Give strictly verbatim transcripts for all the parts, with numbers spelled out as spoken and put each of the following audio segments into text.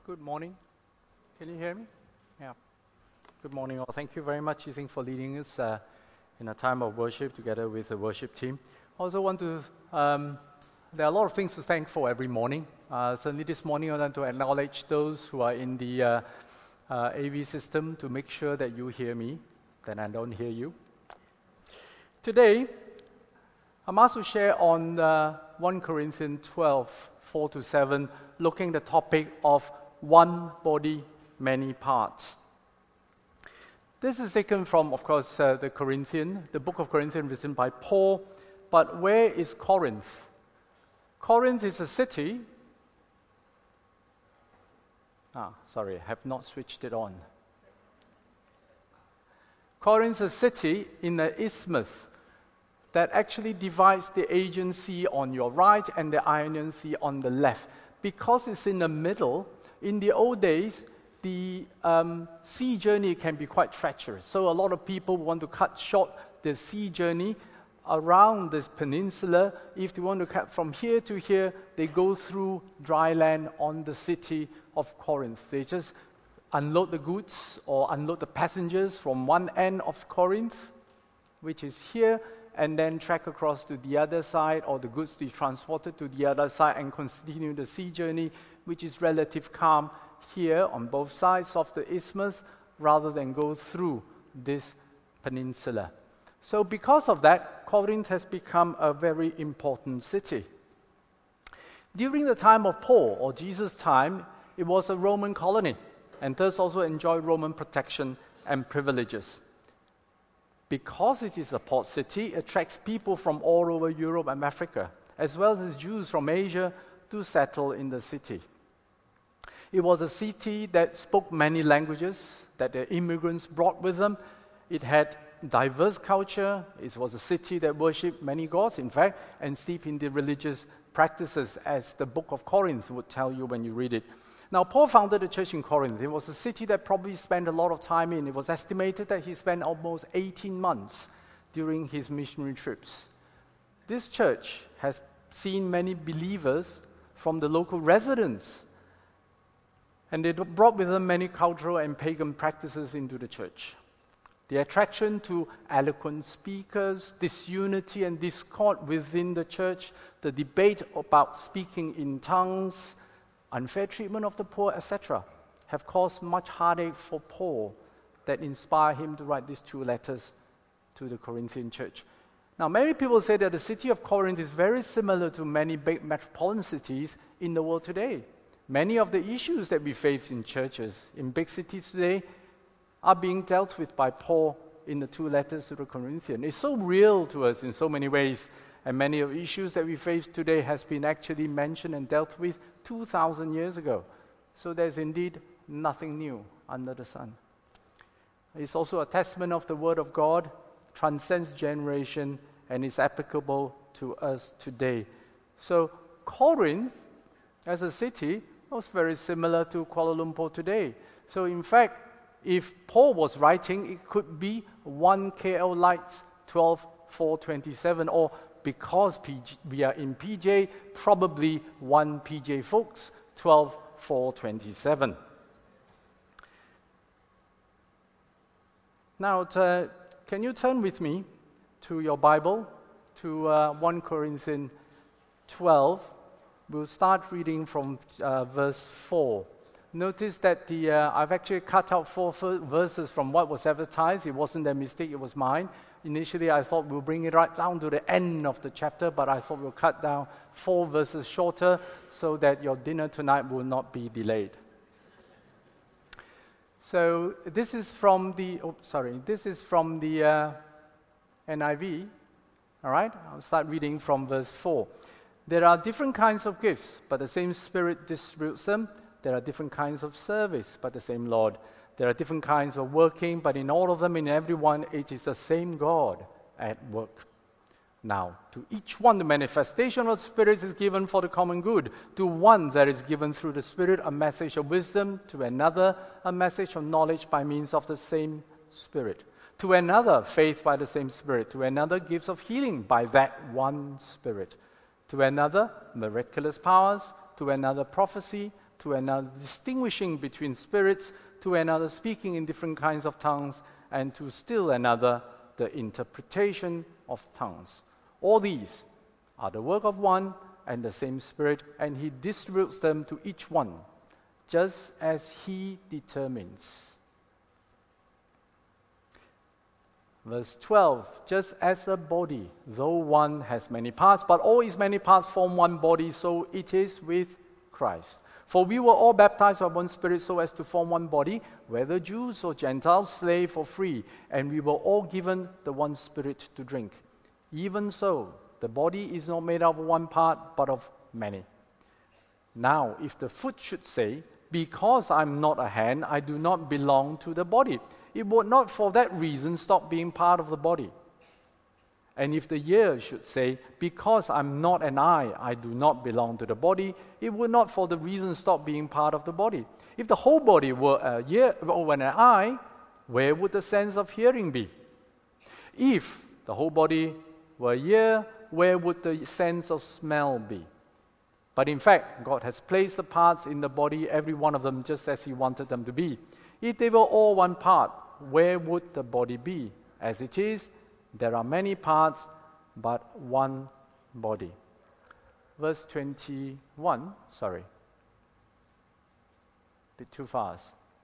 Good morning. Can you hear me? Yeah. Good morning, all. Thank you very much, Yising, for leading us uh, in a time of worship together with the worship team. I also want to, um, there are a lot of things to thank for every morning. Uh, certainly this morning I want to acknowledge those who are in the uh, uh, A V system to make sure that you hear me, that I don't hear you. Today, I'm asked to share on uh, First Corinthians twelve, four to seven, looking at the topic of one body, many parts. This is taken from, of course, uh, the Corinthian, the book of Corinthians written by Paul. But where is Corinth? Corinth is a city. Ah, sorry, I have not switched it on. Corinth is a city in the isthmus that actually divides the Aegean Sea on your right and the Ionian Sea on the left. Because it's in the middle, in the old days, the um, sea journey can be quite treacherous. So a lot of people want to cut short the sea journey around this peninsula. If they want to cut from here to here, they go through dry land on the city of Corinth. They just unload the goods or unload the passengers from one end of Corinth, which is here, and then trek across to the other side, or the goods to be transported to the other side and continue the sea journey, which is relative calm here on both sides of the isthmus, rather than go through this peninsula. So because of that, Corinth has become a very important city. During the time of Paul, or Jesus' time, it was a Roman colony, and thus also enjoyed Roman protection and privileges. Because it is a port city, it attracts people from all over Europe and Africa, as well as Jews from Asia, to settle in the city. It was a city that spoke many languages that the immigrants brought with them. It had diverse culture. It was a city that worshipped many gods, in fact, and steeped in the religious practices, as the book of Corinth would tell you when you read it. Now, Paul founded a church in Corinth. It was a city that probably spent a lot of time in. It was estimated that he spent almost eighteen months during his missionary trips. This church has seen many believers from the local residents, and they brought with them many cultural and pagan practices into the church. The attraction to eloquent speakers, disunity and discord within the church, the debate about speaking in tongues, unfair treatment of the poor, et cetera, have caused much heartache for Paul that inspired him to write these two letters to the Corinthian church. Now, many people say that the city of Corinth is very similar to many big metropolitan cities in the world today. Many of the issues that we face in churches in big cities today are being dealt with by Paul in the two letters to the Corinthians. It's so real to us in so many ways, and many of the issues that we face today has been actually mentioned and dealt with two thousand years ago. So there's indeed nothing new under the sun. It's also a testament of the Word of God, transcends generation, and is applicable to us today. So Corinth, as a city, was very similar to Kuala Lumpur today. So in fact, if Paul was writing, it could be one K L Lights twelve four twenty-seven, or because P J, we are in P J, probably one P J Folks twelve four twenty-seven. Now, to, can you turn with me to your Bible to uh, First Corinthians twelve? We'll start reading from uh, verse four. Notice that the uh, I've actually cut out four f- verses from what was advertised. It wasn't their mistake, it was mine. Initially, I thought we'll bring it right down to the end of the chapter, but I thought we'll cut down four verses shorter so that your dinner tonight will not be delayed. So this is from the, oh, sorry, this is from the uh, N I V. All right, I'll start reading from verse four. There are different kinds of gifts, but the same Spirit distributes them. There are different kinds of service, but the same Lord. There are different kinds of working, but in all of them, in every one, it is the same God at work. Now, to each one, the manifestation of the Spirit is given for the common good. To one, there is given through the Spirit a message of wisdom. To another, a message of knowledge by means of the same Spirit. To another, faith by the same Spirit. To another, gifts of healing by that one Spirit. To another, miraculous powers. To another, prophecy. to another distinguishing between spirits, to another speaking in different kinds of tongues, and to still another the interpretation of tongues. All these are the work of one and the same Spirit, and He distributes them to each one, just as He determines. Verse twelve, just as a body, though one has many parts, but all its many parts form one body, so it is with Christ. For we were all baptized by one Spirit so as to form one body, whether Jews or Gentiles, slave or free, and we were all given the one Spirit to drink. Even so, the body is not made up of one part, but of many. Now, if the foot should say, because I'm not a hand, I do not belong to the body, it would not for that reason stop being part of the body. And if the ear should say, because I'm not an eye, I do not belong to the body, it would not for the reason stop being part of the body. If the whole body were a ear or an eye, where would the sense of hearing be? If the whole body were a ear, where would the sense of smell be? But in fact, God has placed the parts in the body, every one of them, just as He wanted them to be. If they were all one part, where would the body be? As it is, there are many parts, but one body. Verse twenty-one, sorry, a bit too fast.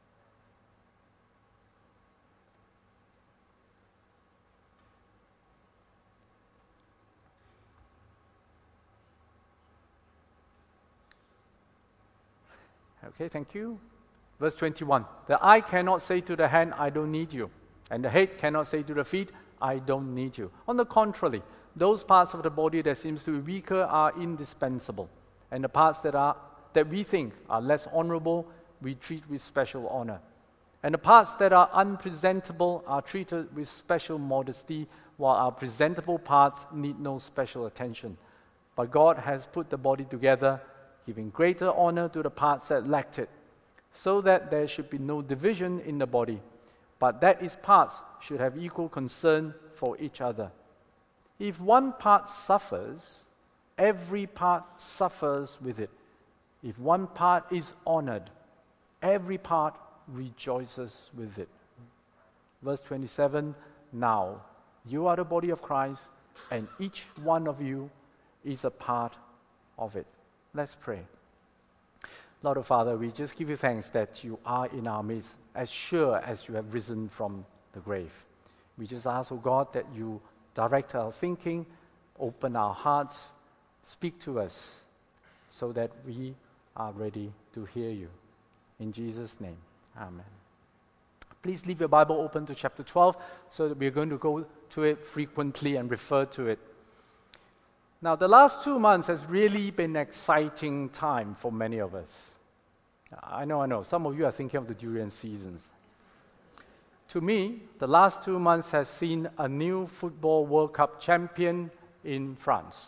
Okay, thank you. Verse twenty-one, the eye cannot say to the hand, I don't need you. And the head cannot say to the feet, I don't need you. On the contrary, those parts of the body that seems to be weaker are indispensable. And the parts that are that we think are less honorable, we treat with special honor. And the parts that are unpresentable are treated with special modesty, while our presentable parts need no special attention. But God has put the body together, giving greater honor to the parts that lacked it, so that there should be no division in the body, but that its parts should have equal concern for each other. If one part suffers, every part suffers with it. If one part is honored, every part rejoices with it. Verse twenty-seven, now you are the body of Christ, and each one of you is a part of it. Let's pray. Lord, oh Father, we just give you thanks that you are in our midst, as sure as you have risen from the grave. We just ask, oh God, that you direct our thinking, open our hearts, speak to us, so that we are ready to hear you. In Jesus' name, amen. Please leave your Bible open to chapter twelve, so that we're going to go to it frequently and refer to it. Now, the last two months has really been an exciting time for many of us. I know, I know, some of you are thinking of the durian seasons. To me, the last two months has seen a new Football World Cup champion in France.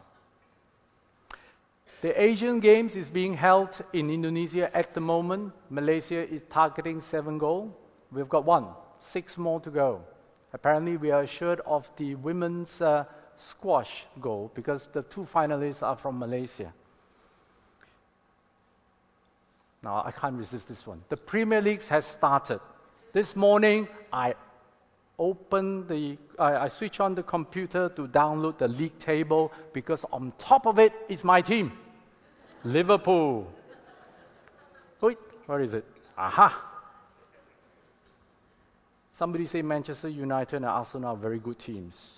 The Asian Games is being held in Indonesia at the moment. Malaysia is targeting seven goals. We've got one, six more to go. Apparently, we are assured of the women's uh, squash goal because the two finalists are from Malaysia. Now, I can't resist this one. The Premier League has started. This morning, I opened the, I, I switched on the computer to download the league table because on top of it is my team, Liverpool. Wait, where is it? Aha! Somebody say Manchester United and Arsenal are very good teams.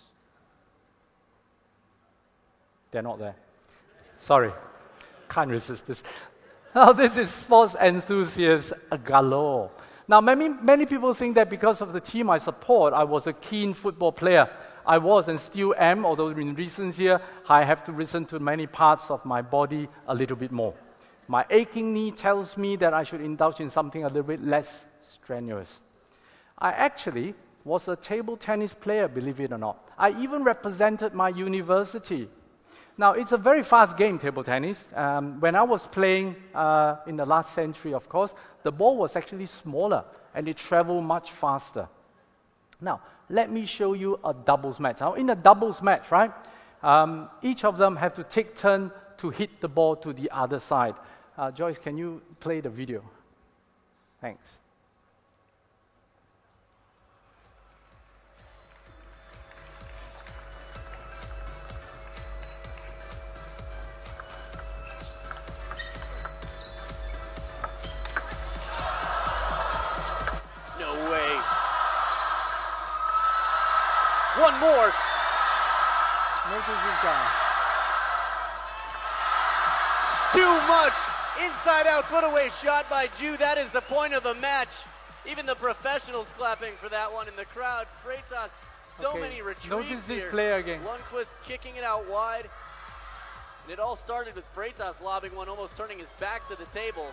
They're not there. Sorry, can't resist this. Now, this is sports enthusiasts galore. Now, many, many people think that because of the team I support, I was a keen football player. I was and still am, although in recent years, I have to listen to many parts of my body a little bit more. My aching knee tells me that I should indulge in something a little bit less strenuous. I actually was a table tennis player, believe it or not. I even represented my university. Now, it's a very fast game, table tennis. Um, when I was playing uh, in the last century, of course, the ball was actually smaller and it traveled much faster. Now, let me show you a doubles match. Now, in a doubles match, right, um, each of them have to take turn to hit the ball to the other side. Uh, Joyce, can you play the video? Thanks. No way. One more. Notice he's gone. Too much. Inside out put away shot by Ju. That is the point of the match. Even the professionals clapping for that one in the crowd. Freitas, so Okay, many retrieves notice this here. play again. Lundqvist kicking it out wide. And it all started with Freitas lobbing one, almost turning his back to the table.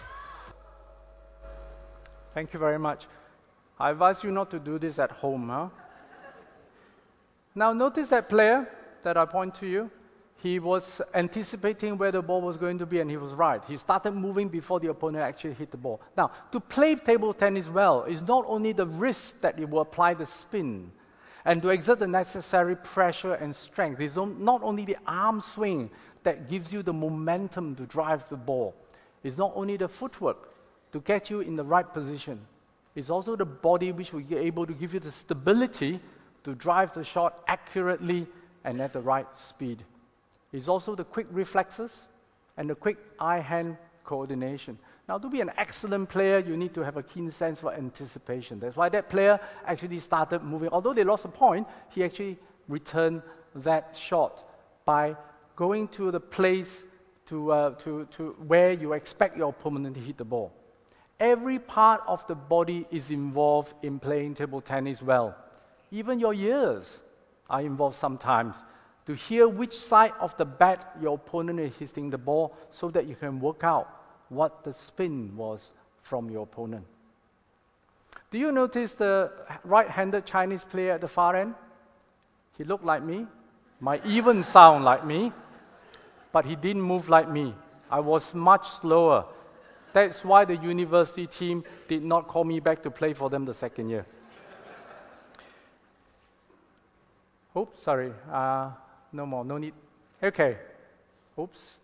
Thank you very much. I advise you not to do this at home, huh? Now notice that player that I point to you. He was anticipating where the ball was going to be, and he was right. He started moving before the opponent actually hit the ball. Now, to play table tennis well is not only the wrist that you will apply the spin, and to exert the necessary pressure and strength. It's not only the arm swing that gives you the momentum to drive the ball. It's not only the footwork to get you in the right position. It's also the body which will be able to give you the stability to drive the shot accurately and at the right speed. It's also the quick reflexes and the quick eye-hand coordination. Now, to be an excellent player, you need to have a keen sense for anticipation. That's why that player actually started moving. Although they lost a point, he actually returned that shot by going to the place to, uh, to, to where you expect your opponent to hit the ball. Every part of the body is involved in playing table tennis well. Even your ears are involved sometimes, to hear which side of the bat your opponent is hitting the ball so that you can work out what the spin was from your opponent. Do you notice the right-handed Chinese player at the far end? He looked like me, might even sound like me, but he didn't move like me. I was much slower. That's why the university team did not call me back to play for them the second year. Oops, sorry. Uh, no more, no need. Okay. Oops.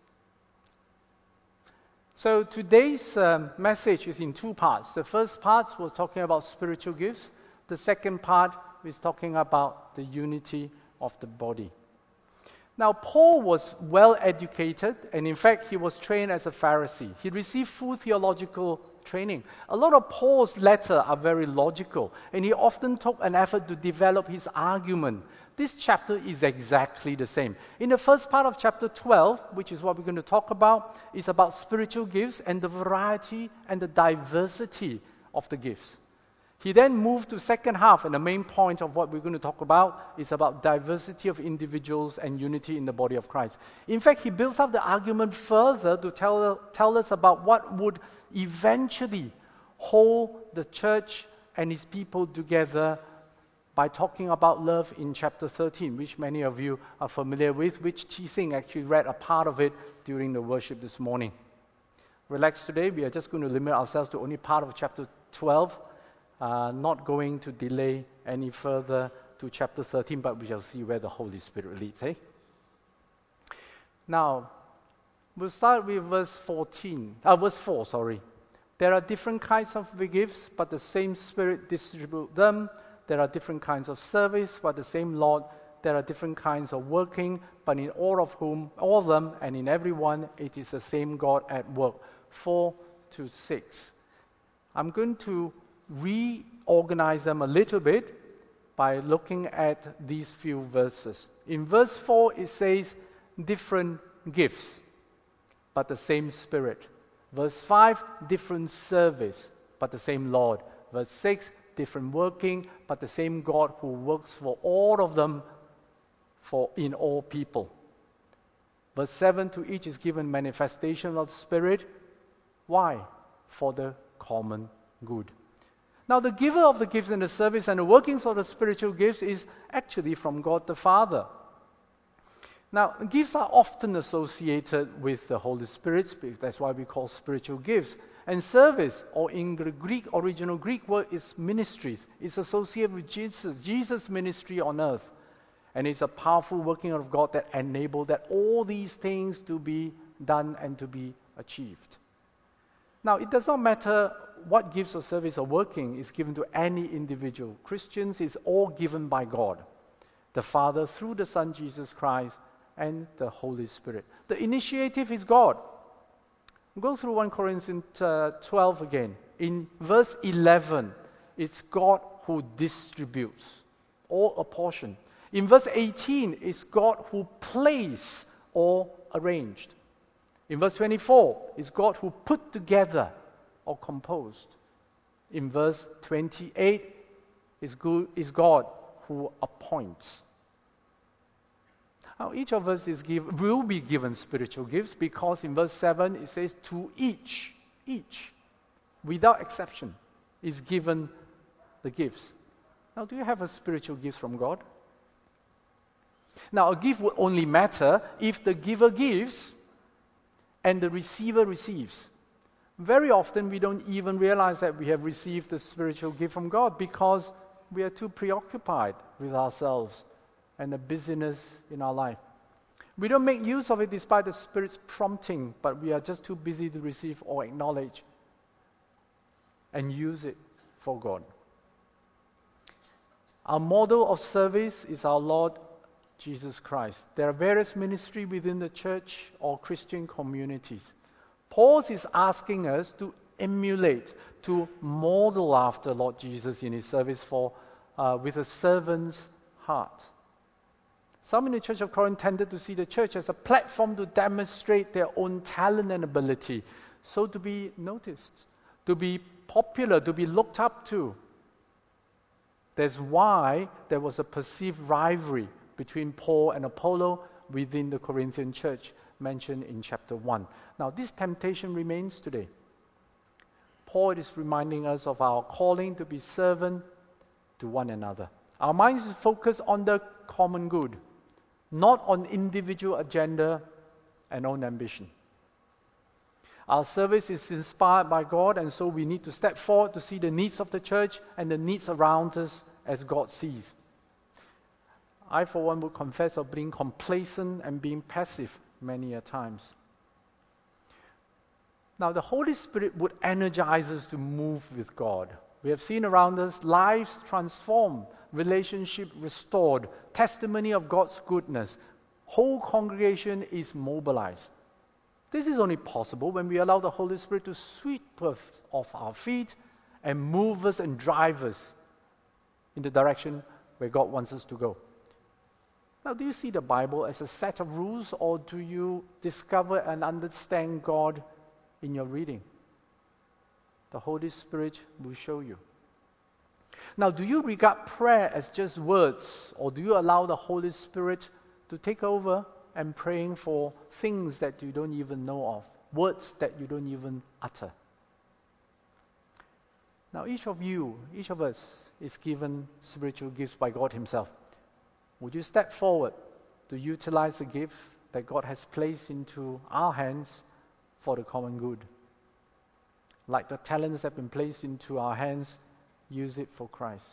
So today's um, message is in two parts. The first part was talking about spiritual gifts. The second part is talking about the unity of the body. Now, Paul was well educated, and in fact, he was trained as a Pharisee. He received full theological training. A lot of Paul's letters are very logical, and he often took an effort to develop his argument. This chapter is exactly the same. In the first part of chapter twelve, which is what we're going to talk about, is about spiritual gifts and the variety and the diversity of the gifts. He then moved to second half, and the main point of what we're going to talk about is about diversity of individuals and unity in the body of Christ. In fact, he builds up the argument further to tell, tell us about what would eventually hold the church and his people together by talking about love in chapter thirteen, which many of you are familiar with, which Chi Sing actually read a part of it during the worship this morning. Relax today, we are just going to limit ourselves to only part of chapter twelve, uh, not going to delay any further to chapter thirteen, but we shall see where the Holy Spirit leads. Eh? Now, we'll start with verse fourteen, uh, verse four, sorry. There are different kinds of gifts, but the same Spirit distributes them. There are different kinds of service, but the same Lord. There are different kinds of working, but in all of whom, all of them, and in every one, it is the same God at work. Four to six. I'm going to reorganize them a little bit by looking at these few verses. In verse four, it says different gifts, but the same Spirit. Verse five, different service, but the same Lord. Verse six, different working, but the same God who works for all of them for in all people. Verse seven, to each is given manifestation of the Spirit. Why? For the common good. Now, the giver of the gifts and the service and the workings of the spiritual gifts is actually from God the Father. Now, gifts are often associated with the Holy Spirit. That's why we call spiritual gifts. And service, or in the Greek, original Greek word, is ministries. It's associated with Jesus, Jesus' ministry on earth. And it's a powerful working of God that enabled that all these things to be done and to be achieved. Now, it does not matter what gifts or service or working is given to any individual. Christians is all given by God, the Father through the Son Jesus Christ and the Holy Spirit. The initiative is God. Go through First Corinthians twelve again. In verse eleven, it's God who distributes or apportion. In verse eighteen, it's God who placed or arranged. In verse twenty-four, it's God who put together or composed. In verse twenty-eight, it's God who appoints. Now, each of us is give, will be given spiritual gifts because in verse seven it says, to each, each, without exception, is given the gifts. Now, do you have a spiritual gift from God? Now, a gift would only matter if the giver gives and the receiver receives. Very often, we don't even realize that we have received the spiritual gift from God because we are too preoccupied with ourselves and the busyness in our life. We don't make use of it despite the Spirit's prompting, but we are just too busy to receive or acknowledge and use it for God. Our model of service is our Lord Jesus Christ. There are various ministries within the church or Christian communities. Paul is asking us to emulate, to model after Lord Jesus in his service for uh, with a servant's heart. Some in the Church of Corinth tended to see the church as a platform to demonstrate their own talent and ability, so to be noticed, to be popular, to be looked up to. That's why there was a perceived rivalry between Paul and Apollos within the Corinthian church mentioned in chapter one. Now, this temptation remains today. Paul is reminding us of our calling to be servant to one another. Our minds is focused on the common good, not on individual agenda and own ambition. Our service is inspired by God, and so we need to step forward to see the needs of the church and the needs around us as God sees. I, for one, would confess of being complacent and being passive many a times. Now, the Holy Spirit would energize us to move with God. We have seen around us lives transformed, relationship restored, testimony of God's goodness. Whole congregation is mobilized. This is only possible when we allow the Holy Spirit to sweep us off our feet and move us and drive us in the direction where God wants us to go. Now, do you see the Bible as a set of rules, or do you discover and understand God in your reading? The Holy Spirit will show you. Now, do you regard prayer as just words, or do you allow the Holy Spirit to take over and praying for things that you don't even know of, words that you don't even utter? Now, each of you, each of us is given spiritual gifts by God Himself. Would you step forward to utilize the gift that God has placed into our hands for the common good? Like the talents that have been placed into our hands, use it for Christ.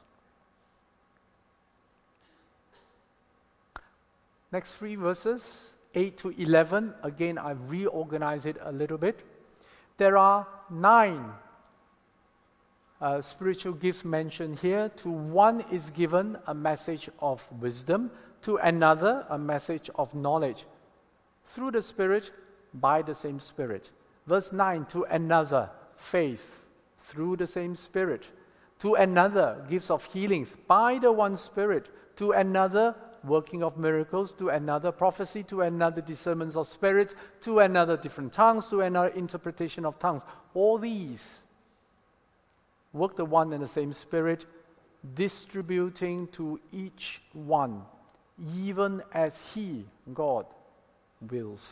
Next three verses, eight to eleven, again I've reorganized it a little bit. There are nine uh, spiritual gifts mentioned here. To one is given a message of wisdom, to another a message of knowledge. Through the Spirit, by the same Spirit. Verse nine, to another, faith, through the same Spirit. To another, gifts of healings, by the one Spirit. To another, working of miracles. To another, prophecy. To another, discernment of spirits. To another, different tongues. To another, interpretation of tongues. All these work the one and the same Spirit, distributing to each one, even as He, God, wills.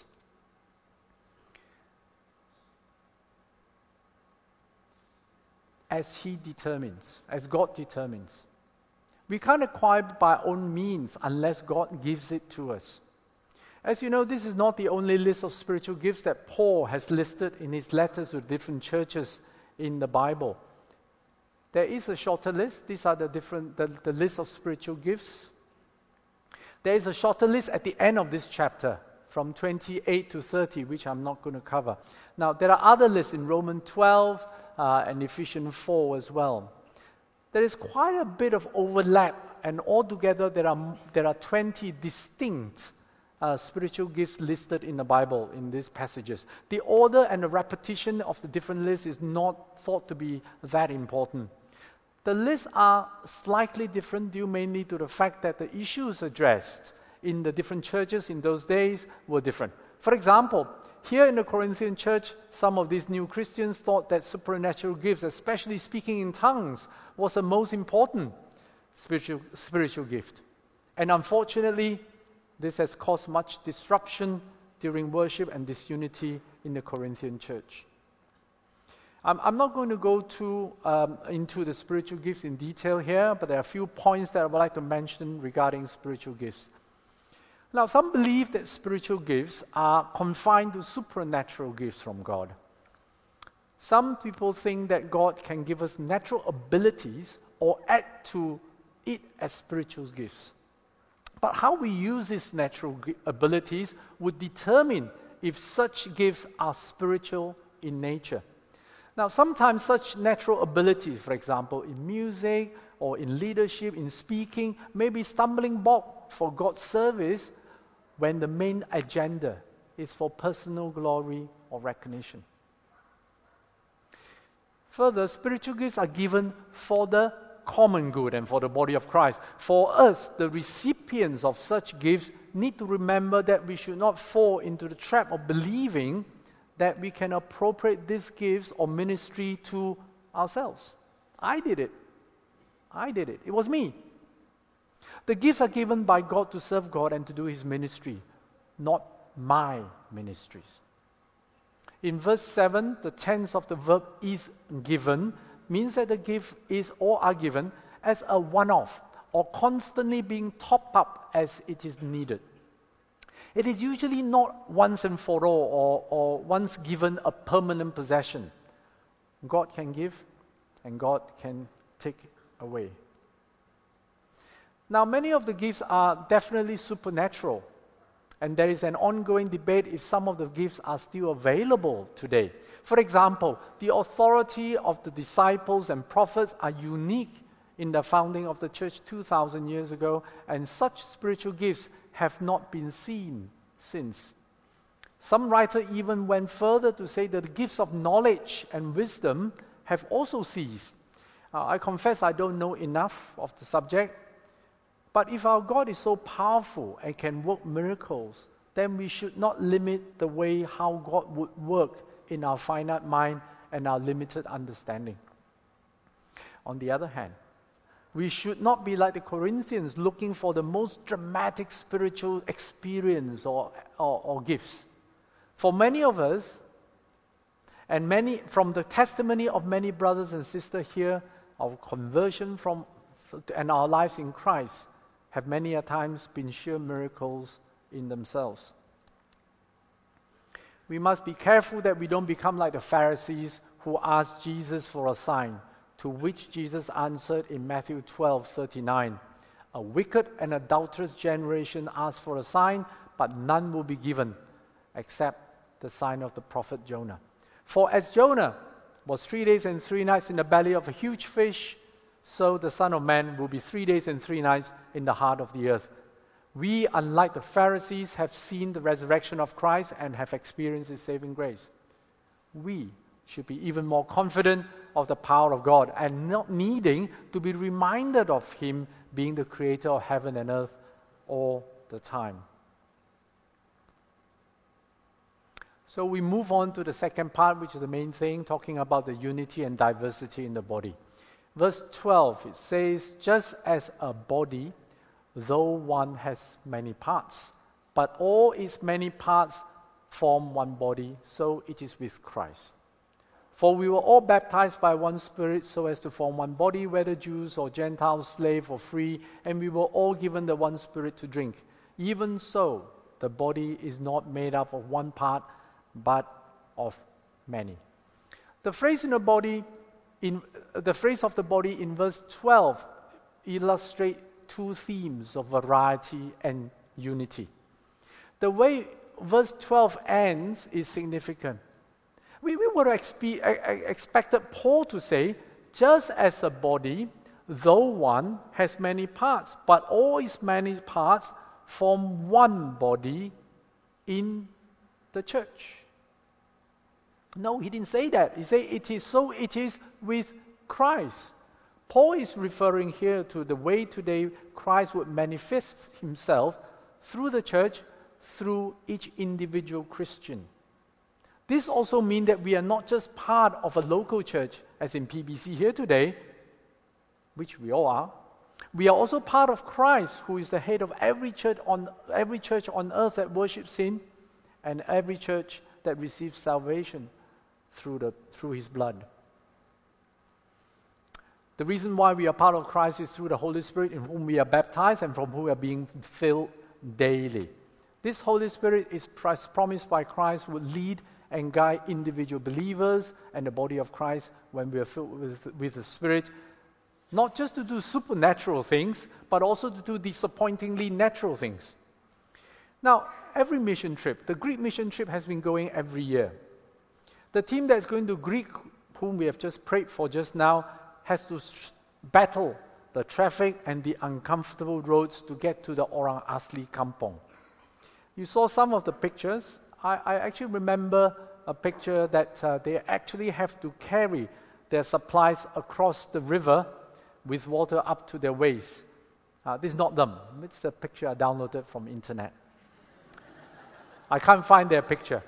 As He determines, as God determines. We can't acquire by our own means unless God gives it to us. As you know, this is not the only list of spiritual gifts that Paul has listed in his letters to different churches in the Bible. There is a shorter list. These are the different the, the list of spiritual gifts. There is a shorter list at the end of this chapter, from twenty-eight to thirty, which I'm not going to cover. Now, there are other lists in Romans twelve uh, and Ephesians four as well. There is quite a bit of overlap, and altogether there are, there are twenty distinct uh, spiritual gifts listed in the Bible in these passages. The order and the repetition of the different lists is not thought to be that important. The lists are slightly different due mainly to the fact that the issues addressed in the different churches in those days were different. For example, here in the Corinthian church, some of these new Christians thought that supernatural gifts, especially speaking in tongues, was the most important spiritual, spiritual gift. And unfortunately, this has caused much disruption during worship and disunity in the Corinthian church. I'm, I'm not going to go too um, into the spiritual gifts in detail here, but there are a few points that I would like to mention regarding spiritual gifts. Now, some believe that spiritual gifts are confined to supernatural gifts from God. Some people think that God can give us natural abilities or add to it as spiritual gifts. But how we use these natural abilities would determine if such gifts are spiritual in nature. Now, sometimes such natural abilities, for example, in music or in leadership, in speaking, may be stumbling block for God's service when the main agenda is for personal glory or recognition. Further, spiritual gifts are given for the common good and for the body of Christ. For us, the recipients of such gifts, need to remember that we should not fall into the trap of believing that we can appropriate these gifts or ministry to ourselves. I did it. I did it. It was me. The gifts are given by God to serve God and to do His ministry, not my ministries. In verse seven, the tense of the verb is given means that the gift is or are given as a one-off or constantly being topped up as it is needed. It is usually not once and for all or, or once given a permanent possession. God can give and God can take away. Now, many of the gifts are definitely supernatural, and there is an ongoing debate if some of the gifts are still available today. For example, the authority of the disciples and prophets are unique in the founding of the church two thousand years ago, and such spiritual gifts have not been seen since. Some writer even went further to say that the gifts of knowledge and wisdom have also ceased. Uh, I confess I don't know enough of the subject, but if our God is so powerful and can work miracles, then we should not limit the way how God would work in our finite mind and our limited understanding. On the other hand, we should not be like the Corinthians looking for the most dramatic spiritual experience or, or, or gifts. For many of us, and many from the testimony of many brothers and sisters here, our conversion from and our lives in Christ have many a times been sheer miracles in themselves. We must be careful that we don't become like the Pharisees who asked Jesus for a sign, to which Jesus answered in Matthew twelve thirty-nine, "A wicked and adulterous generation asks for a sign, but none will be given, except the sign of the prophet Jonah. For as Jonah was three days and three nights in the belly of a huge fish, so the Son of Man will be three days and three nights in the heart of the earth." We, unlike the Pharisees, have seen the resurrection of Christ and have experienced His saving grace. We should be even more confident of the power of God and not needing to be reminded of Him being the creator of heaven and earth all the time. So we move on to the second part, which is the main thing, talking about the unity and diversity in the body. Verse twelve, it says, "Just as a body, though one has many parts, but all its many parts form one body, so it is with Christ. For we were all baptized by one Spirit so as to form one body, whether Jews or Gentiles, slave or free, and we were all given the one Spirit to drink. Even so, the body is not made up of one part, but of many." The phrase in the body, in uh, the phrase of the body in verse twelve illustrates two themes of variety and unity. The way verse twelve ends is significant. We, we would have expe- expected Paul to say, just as a body, though one, has many parts, but all its many parts form one body in the church. No, he didn't say that. He said, it is so it is with Christ. Paul is referring here to the way today Christ would manifest himself through the church, through each individual Christian. This also means that we are not just part of a local church, as in P B C here today, which we all are. We are also part of Christ, who is the head of every church on every church on earth that worships Him, and every church that receives salvation through the through His blood. The reason why we are part of Christ is through the Holy Spirit, in whom we are baptized and from whom we are being filled daily. This Holy Spirit is promised by Christ would lead and guide individual believers and the body of Christ when we are filled with, with the Spirit, not just to do supernatural things, but also to do disappointingly natural things. Now, every mission trip, the Greek mission trip has been going every year. The team that's going to Greek, whom we have just prayed for just now, has to sh- battle the traffic and the uncomfortable roads to get to the Orang Asli Kampong. You saw some of the pictures. I, I actually remember a picture that uh, they actually have to carry their supplies across the river with water up to their waist. Uh, this is not them. It's a picture I downloaded from internet. I can't find their picture.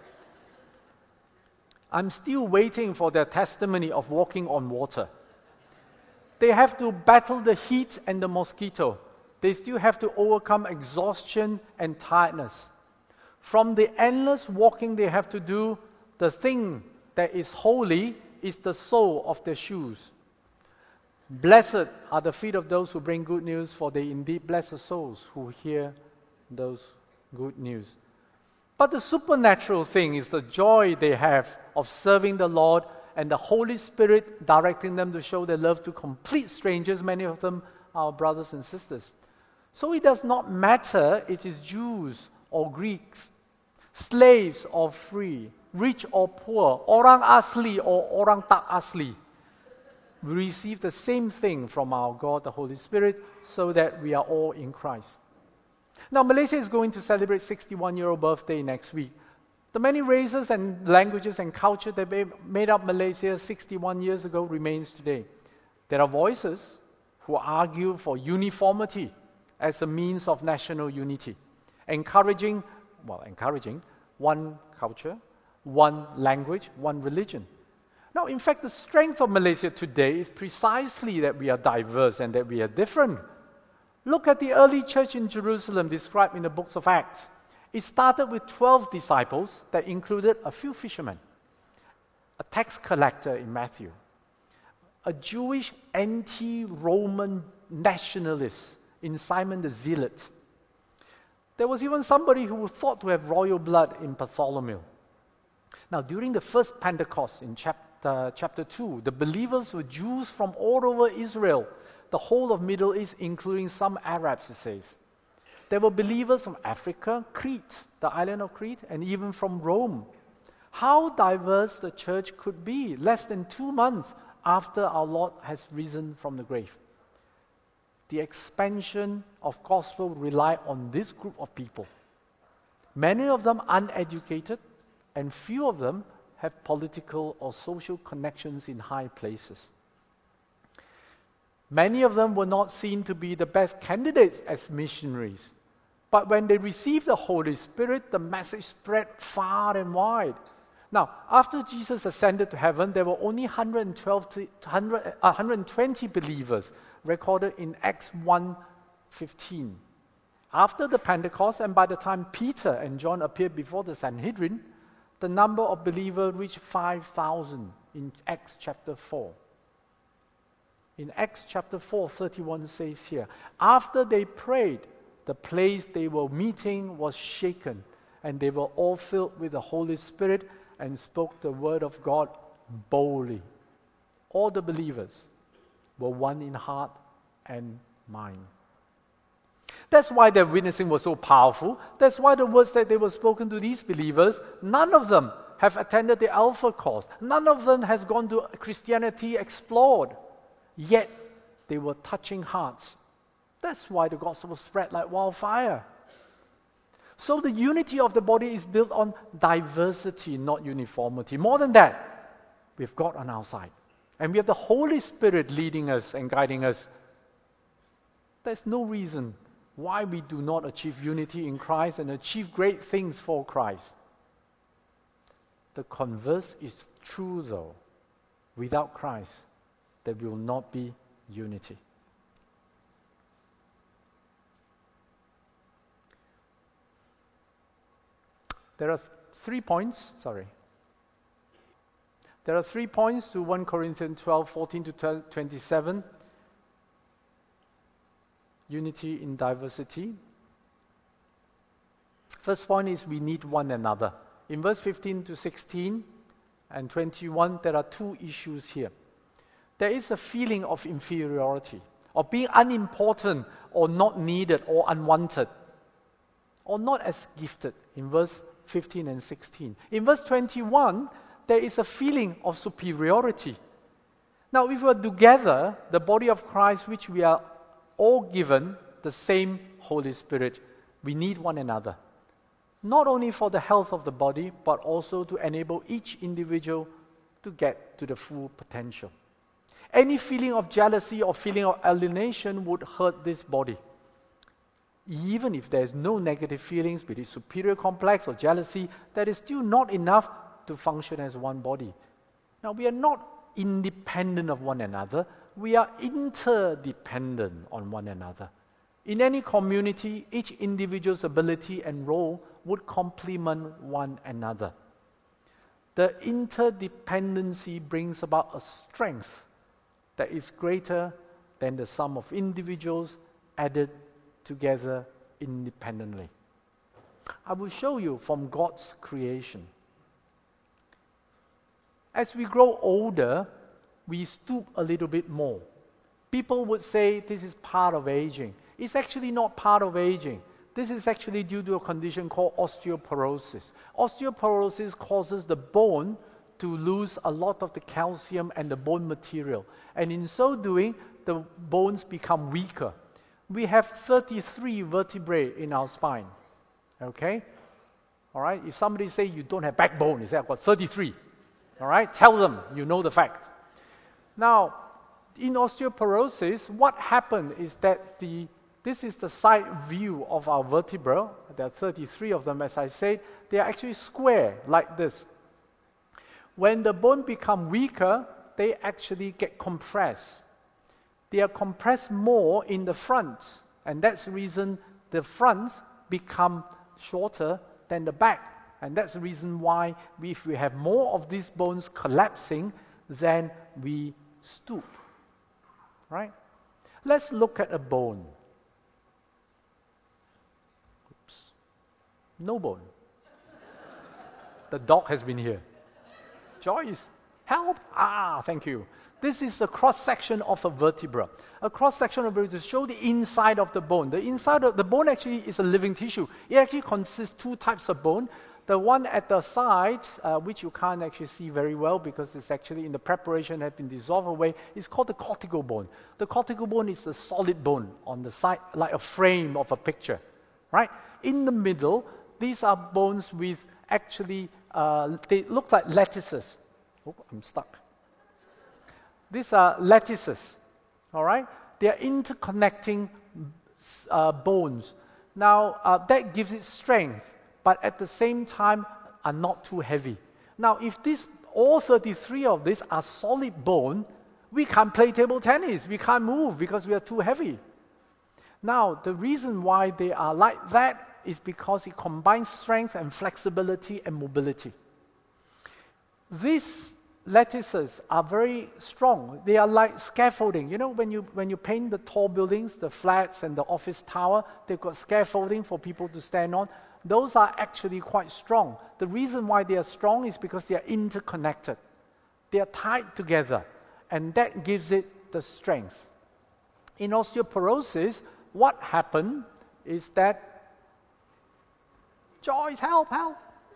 I'm still waiting for their testimony of walking on water. They have to battle the heat and the mosquito. They still have to overcome exhaustion and tiredness. From the endless walking they have to do, the thing that is holy is the sole of their shoes. Blessed are the feet of those who bring good news, for they indeed bless the souls who hear those good news. But the supernatural thing is the joy they have of serving the Lord and the Holy Spirit directing them to show their love to complete strangers, many of them our brothers and sisters. So it does not matter if it is Jews or Greeks, slaves or free, rich or poor, orang asli or orang tak asli. We receive the same thing from our God, the Holy Spirit, so that we are all in Christ. Now, Malaysia is going to celebrate sixty-one-year-old birthday next week. The many races and languages and culture that made up Malaysia sixty-one years ago remains today. There are voices who argue for uniformity as a means of national unity, encouraging, well, encouraging one culture, one language, one religion. Now, in fact, the strength of Malaysia today is precisely that we are diverse and that we are different. Look at the early church in Jerusalem described in the books of Acts. It started with twelve disciples that included a few fishermen, a tax collector in Matthew, a Jewish anti-Roman nationalist in Simon the Zealot. There was even somebody who was thought to have royal blood in Bartholomew. Now, during the first Pentecost in chapter, chapter two, the believers were Jews from all over Israel, the whole of Middle East, including some Arabs, it says. There were believers from Africa, Crete, the island of Crete, and even from Rome. How diverse the church could be less than two months after our Lord has risen from the grave. The expansion of gospel relied on this group of people. Many of them uneducated, and few of them have political or social connections in high places. Many of them were not seen to be the best candidates as missionaries. But when they received the Holy Spirit, the message spread far and wide. Now, after Jesus ascended to heaven, there were only one hundred twelve to one hundred, uh, one hundred twenty believers recorded in Acts one fifteen. After the Pentecost, and by the time Peter and John appeared before the Sanhedrin, the number of believers reached five thousand in Acts chapter four. In Acts chapter four, thirty-one says here, after they prayed, the place they were meeting was shaken, and they were all filled with the Holy Spirit and spoke the word of God boldly. All the believers were one in heart and mind. That's why their witnessing was so powerful. That's why the words that they were spoken to these believers, none of them have attended the Alpha course. None of them has gone to Christianity Explored. Yet, they were touching hearts. That's why the gospel spread like wildfire. So the unity of the body is built on diversity, not uniformity. More than that, we've God on our side. And we have the Holy Spirit leading us and guiding us. There's no reason why we do not achieve unity in Christ and achieve great things for Christ. The converse is true though. Without Christ, there will not be unity. There are three points, sorry. There are three points to First Corinthians twelve, fourteen to twenty-seven. Unity in diversity. First point is we need one another. In verse fifteen to sixteen and twenty-one, there are two issues here. There is a feeling of inferiority, of being unimportant or not needed or unwanted, or not as gifted in verse fifteen and sixteen. In verse twenty-one, there is a feeling of superiority. Now, if we are together, the body of Christ, which we are all given the same Holy Spirit, we need one another. Not only for the health of the body, but also to enable each individual to get to the full potential. Any feeling of jealousy or feeling of alienation would hurt this body. Even if there's no negative feelings, be it superior complex or jealousy, that is still not enough to function as one body. Now, we are not independent of one another. We are interdependent on one another. In any community, each individual's ability and role would complement one another. The interdependency brings about a strength that is greater than the sum of individuals added together independently. I will show you from God's creation. As we grow older, we stoop a little bit more. People would say this is part of aging. It's actually not part of aging. This is actually due to a condition called osteoporosis. Osteoporosis causes the bone to lose a lot of the calcium and the bone material. And in so doing, the bones become weaker. We have thirty-three vertebrae in our spine. Okay? All right? If somebody say you don't have backbone, you say I've got thirty-three. All right? Tell them you know the fact. Now, in osteoporosis, what happened is that the this is the side view of our vertebra. There are thirty-three of them, as I said. They are actually square, like this. When the bone become weaker, they actually get compressed. They are compressed more in the front, and that's the reason the front become shorter than the back. And that's the reason why we, if we have more of these bones collapsing, then we stoop. Right? Let's look at a bone. Oops. No bone. The dog has been here. Joyce, help! Ah, thank you. This is a cross-section of a vertebra. A cross-section of a vertebra to show the inside of the bone. The inside of the bone actually is a living tissue. It actually consists two types of bone. The one at the side, uh, which you can't actually see very well because it's actually in the preparation has been dissolved away, is called the cortical bone. The cortical bone is a solid bone on the side, like a frame of a picture, right? In the middle, these are bones with actually, uh, they look like lattices. Oh, I'm stuck. These are lattices, all right? They are interconnecting uh, bones. Now, uh, that gives it strength, but at the same time are not too heavy. Now, if this, all thirty-three of these are solid bone, we can't play table tennis. We can't move because we are too heavy. Now, the reason why they are like that is because it combines strength and flexibility and mobility. These lattices are very strong. They are like scaffolding. You know, when you when you paint the tall buildings, the flats and the office tower, they've got scaffolding for people to stand on. Those are actually quite strong. The reason why they are strong is because they are interconnected. They are tied together, and that gives it the strength. In osteoporosis, what happened is that, Joyce, help, help.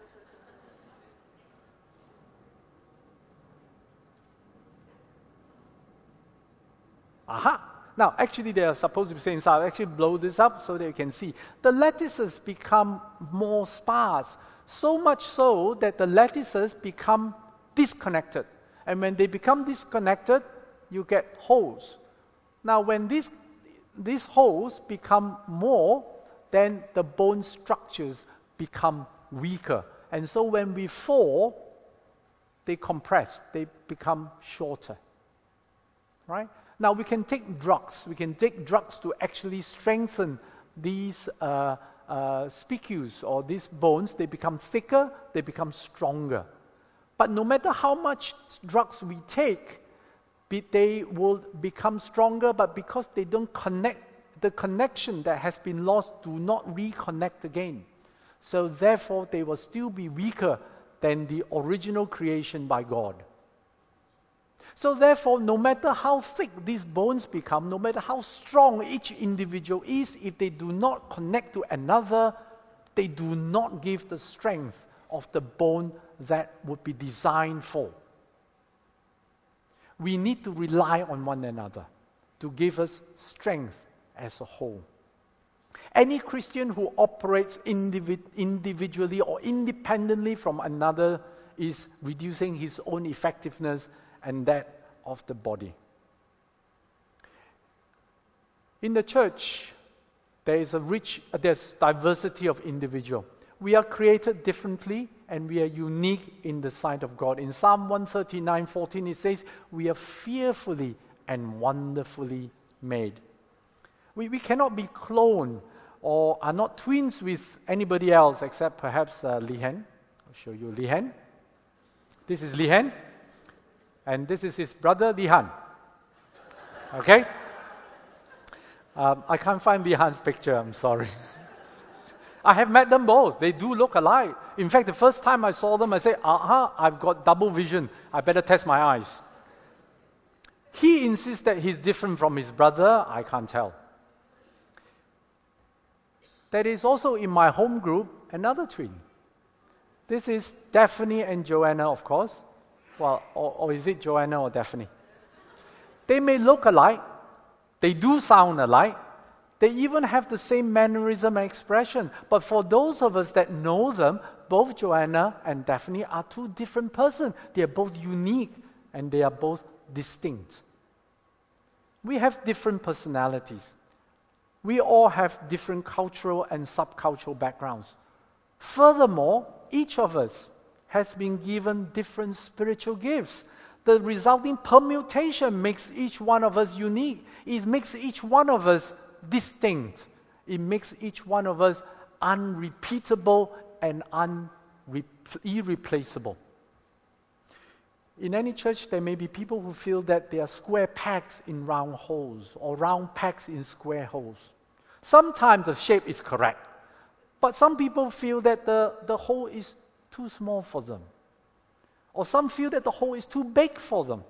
Aha! Now, actually, they are supposed to be saying, so I'll actually blow this up so that you can see. The lattices become more sparse, so much so that the lattices become disconnected. And when they become disconnected, you get holes. Now, when these, these holes become more, then the bone structures become weaker. And so when we fall, they compress, they become shorter. Right? Now, we can take drugs. We can take drugs to actually strengthen these uh, uh, spicules or these bones. They become thicker, they become stronger. But no matter how much drugs we take, be, they will become stronger, but because they don't connect, the connection that has been lost do not reconnect again. So therefore, they will still be weaker than the original creation by God. So therefore, no matter how thick these bones become, no matter how strong each individual is, if they do not connect to another, they do not give the strength of the bone that would be designed for. We need to rely on one another to give us strength as a whole. Any Christian who operates individ- individually or independently from another is reducing his own effectiveness and that of the body. In the church, there is a rich, uh, there's diversity of individual. We are created differently and we are unique in the sight of God. In Psalm one thirty-nine fourteen, it says, we are fearfully and wonderfully made. We, we cannot be cloned or are not twins with anybody else except perhaps uh, Lihan. I'll show you Lihan. This is Lihan. And this is his brother, Lihan. Okay? Um, I can't find Lihan's picture, I'm sorry. I have met them both. They do look alike. In fact, the first time I saw them, I said, aha, I've got double vision. I better test my eyes. He insists that he's different from his brother. I can't tell. There is also in my home group another twin. This is Daphne and Joanna, of course. Well, or, or is it Joanna or Daphne? They may look alike. They do sound alike. They even have the same mannerism and expression. But for those of us that know them, both Joanna and Daphne are two different persons. They are both unique and they are both distinct. We have different personalities. We all have different cultural and subcultural backgrounds. Furthermore, each of us has been given different spiritual gifts. The resulting permutation makes each one of us unique. It makes each one of us distinct. It makes each one of us unrepeatable and unre- irreplaceable. In any church, there may be people who feel that they are square pegs in round holes or round pegs in square holes. Sometimes the shape is correct, but some people feel that the, the hole is too small for them. Or some feel that the hole is too big for them.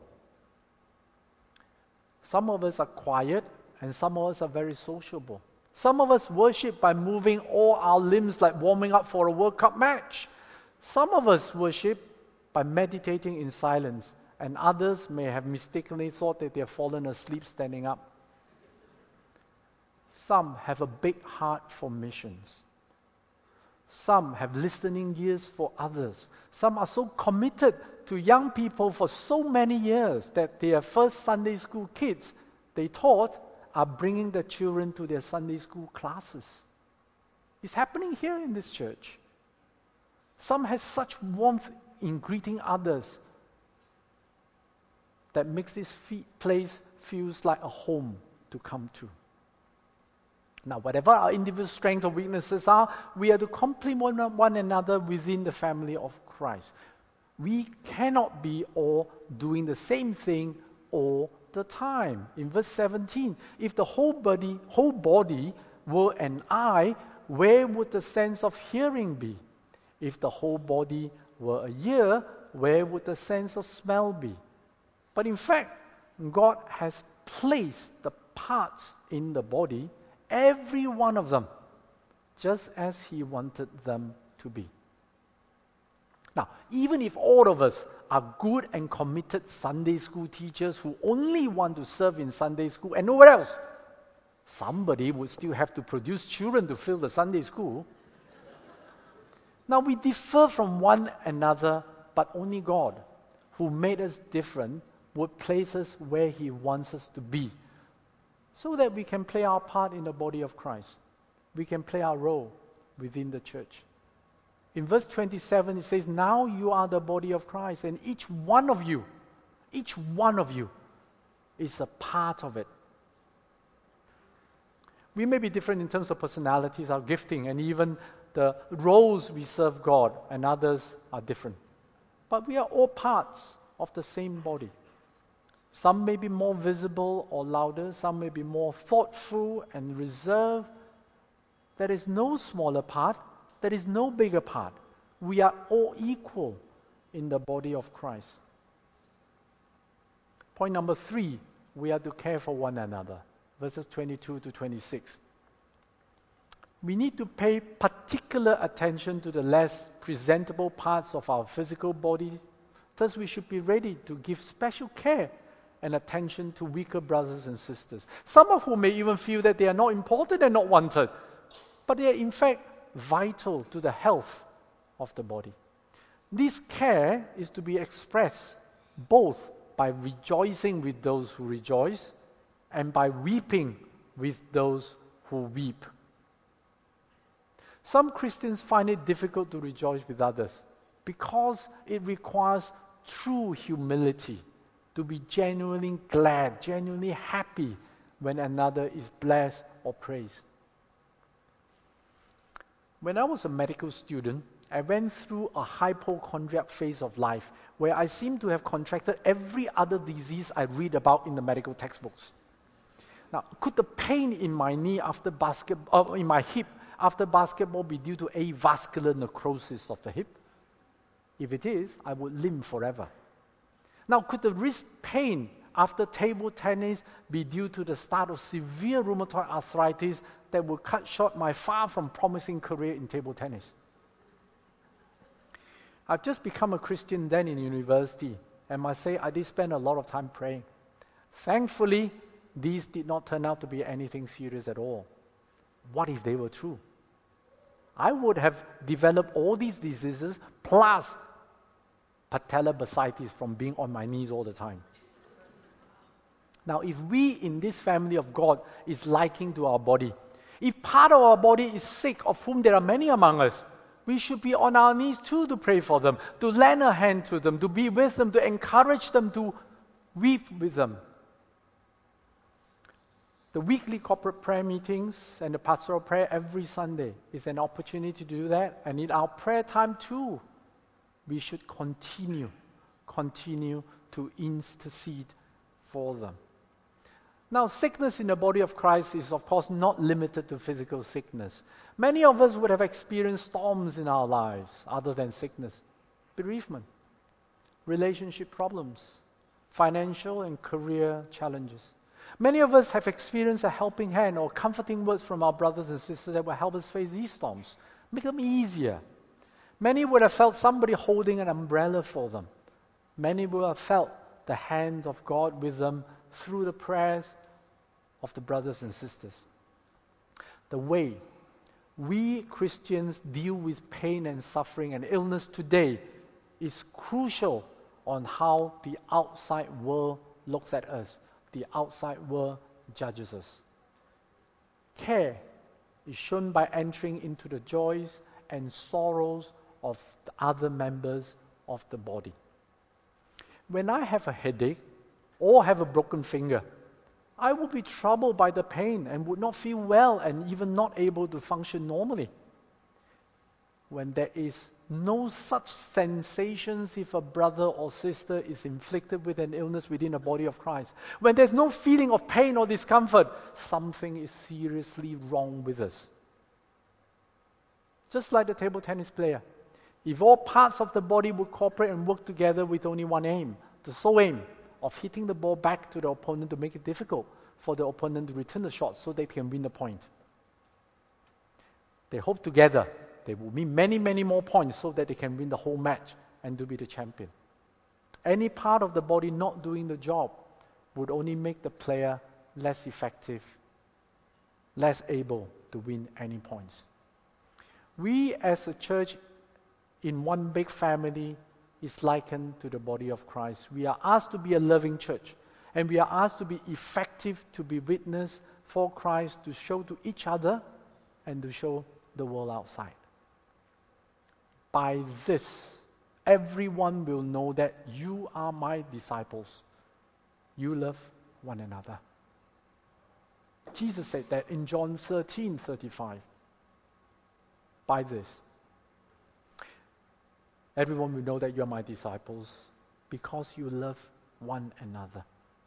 Some of us are quiet and some of us are very sociable. Some of us worship by moving all our limbs like warming up for a World Cup match. Some of us worship by meditating in silence, and others may have mistakenly thought that they have fallen asleep standing up. Some have a big heart for missions. Some have listening ears for others. Some are so committed to young people for so many years that their first Sunday school kids they taught are bringing their children to their Sunday school classes. It's happening here in this church. Some have such warmth in greeting others that makes this fe- place feels like a home to come to. Now, whatever our individual strengths or weaknesses are, we are to complement one another within the family of Christ. We cannot be all doing the same thing all the time. In verse seventeen, if the whole body, whole body were an eye, where would the sense of hearing be? If the whole body were a ear, where would the sense of smell be? But in fact, God has placed the parts in the body, every one of them, just as He wanted them to be. Now, even if all of us are good and committed Sunday school teachers who only want to serve in Sunday school and nowhere else, somebody would still have to produce children to fill the Sunday school. Now, we differ from one another, but only God, who made us different, would place us where He wants us to be, so that we can play our part in the body of Christ. We can play our role within the church. In verse twenty-seven, it says, "Now you are the body of Christ, and each one of you, each one of you is a part of it." We may be different in terms of personalities, our gifting, and even the roles we serve God, and others are different. But we are all parts of the same body. Some may be more visible or louder, some may be more thoughtful and reserved. There is no smaller part, there is no bigger part. We are all equal in the body of Christ. Point number three, we are to care for one another. Verses twenty-two to twenty-six. We need to pay particular attention to the less presentable parts of our physical body. Thus, we should be ready to give special care and attention to weaker brothers and sisters, some of whom may even feel that they are not important and not wanted, but they are in fact vital to the health of the body. This care is to be expressed both by rejoicing with those who rejoice and by weeping with those who weep. Some Christians find it difficult to rejoice with others because it requires true humility to be genuinely glad, genuinely happy when another is blessed or praised. When I was a medical student, I went through a hypochondriac phase of life where I seemed to have contracted every other disease I read about in the medical textbooks. Now, could the pain in my knee after basketball, uh, in my hip after basketball be due to avascular necrosis of the hip? If it is, I would limp forever. Now, could the wrist pain after table tennis be due to the start of severe rheumatoid arthritis that would cut short my far from promising career in table tennis? I've just become a Christian then in university, and must say I did spend a lot of time praying. Thankfully, these did not turn out to be anything serious at all. What if they were true? I would have developed all these diseases plus patellar bursitis from being on my knees all the time. Now, if we in this family of God is liking to our body, if part of our body is sick, of whom there are many among us, we should be on our knees too to pray for them, to lend a hand to them, to be with them, to encourage them, to weep with them. The weekly corporate prayer meetings and the pastoral prayer every Sunday is an opportunity to do that. And in our prayer time too, we should continue, continue to intercede for them. Now, sickness in the body of Christ is, of course, not limited to physical sickness. Many of us would have experienced storms in our lives other than sickness. Bereavement, relationship problems, financial and career challenges. Many of us have experienced a helping hand or comforting words from our brothers and sisters that will help us face these storms, make them easier. Many would have felt somebody holding an umbrella for them. Many would have felt the hand of God with them through the prayers of the brothers and sisters. The way we Christians deal with pain and suffering and illness today is crucial on how the outside world looks at us, the outside world judges us. Care is shown by entering into the joys and sorrows of the other members of the body. When I have a headache or have a broken finger, I will be troubled by the pain and would not feel well and even not able to function normally. When there is no such sensations if a brother or sister is inflicted with an illness within the body of Christ, when there's no feeling of pain or discomfort, something is seriously wrong with us. Just like the table tennis player, if all parts of the body would cooperate and work together with only one aim, the sole aim of hitting the ball back to the opponent to make it difficult for the opponent to return the shot so they can win the point. They hope together they will win many, many more points so that they can win the whole match and to be the champion. Any part of the body not doing the job would only make the player less effective, less able to win any points. We as a church in one big family is likened to the body of Christ. We are asked to be a loving church, and we are asked to be effective, to be witness for Christ, to show to each other and to show the world outside. By this, everyone will know that you are my disciples. You love one another. Jesus said that in John thirteen thirty-five. By this, everyone will know that you are my disciples because you love one another.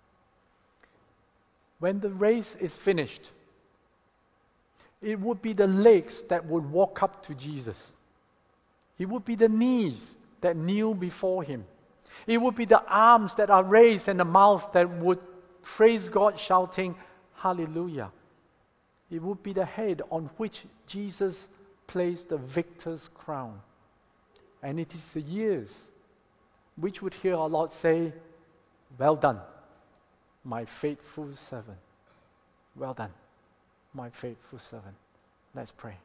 When the race is finished, it would be the legs that would walk up to Jesus. It would be the knees that kneel before him. It would be the arms that are raised and the mouth that would praise God shouting, Hallelujah. It would be the head on which Jesus placed the victor's crown. And it is the ears which would hear our Lord say, Well done, my faithful servant. Well done, my faithful servant. Let's pray.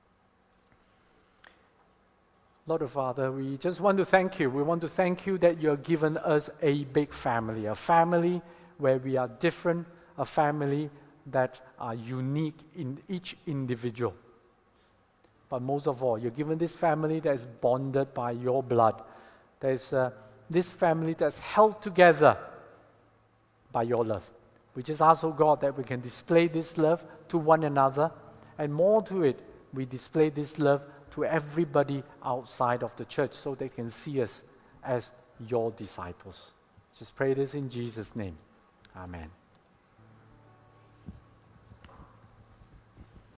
Lord, Father, we just want to thank you. We want to thank you that you have given us a big family, a family where we are different, a family that are unique in each individual. But most of all, you've given this family that is bonded by your blood. There's uh, this family that's held together by your love. We just ask, oh God, that we can display this love to one another, and more to it, we display this love to everybody outside of the church so they can see us as your disciples. Just pray this in Jesus' name. Amen.